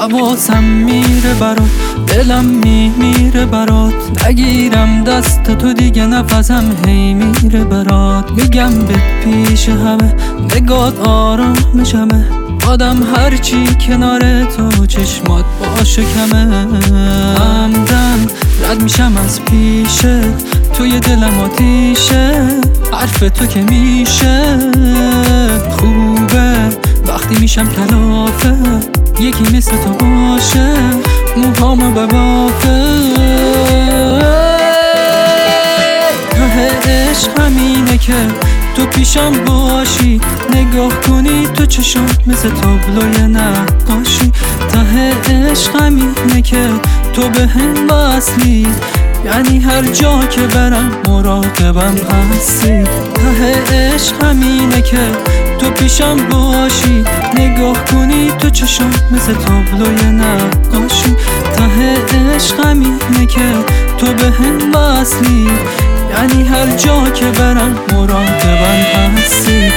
حواسم میره برات، دلم میمیره برات. نگیرم دست تو دیگه نفسم هی میره برات. میگم بهت پیش همه نگات آرامشمه، آدم هرچی کنار تو چشمات باشه کمه. همدم رد میشم از پیشه، توی دلم آتیشه، حرف تو که میشه خوبه وقتی میشم کلافه. یکی مثل تو باشه موهامو ببافه. ته عشق همینه که تو پیشم باشی، نگاه کنی تو چشم مثل تابلوی نقاشی. ته عشق همینه که تو به هم وصلی، یعنی هر جا که برم مراقبم هستی. ته عشق همینه که تو پیشم باشی، نگاه کنی تو چشم مثل تابلوی نقاشی. ته عشق همینه که تو به هم وصلی، یعنی هر جا که برم مراقبم هستی.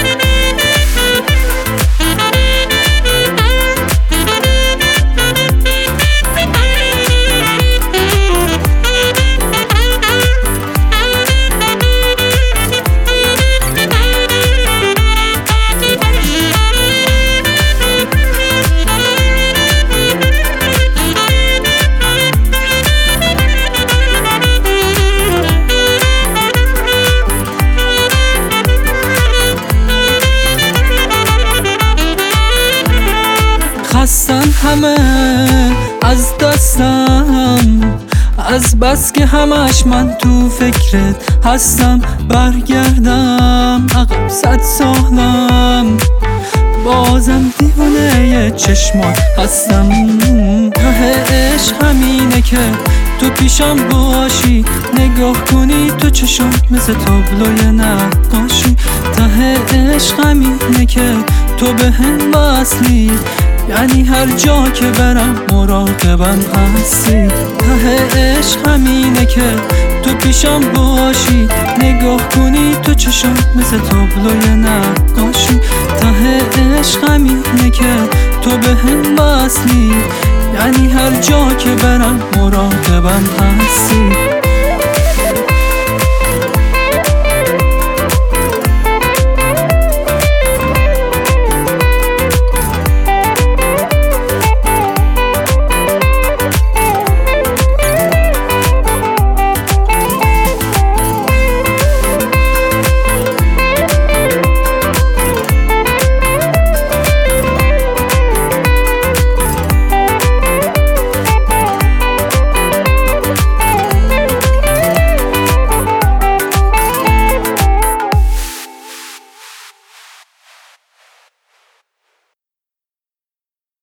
خستن همه از دستم، از بس که همش من تو فکرت هستم. برگردم عقب 100 سالم، بازم دیوانه چشمات هستم. ته عشق همینه که تو پیشم باشی، نگاه کنی تو چشم مثل تابلوی نقاشی. ته عشق همینه که تو به هم وصلی، یعنی هر جا که برم مراقبم هستی. ته عشق همینه که تو پیشم باشی، نگاه کنی تو چشم مثل تابلوی نقاشی. ته عشق همینه که تو به هم وصلی، یعنی هر جا که برم مراقبم هستی.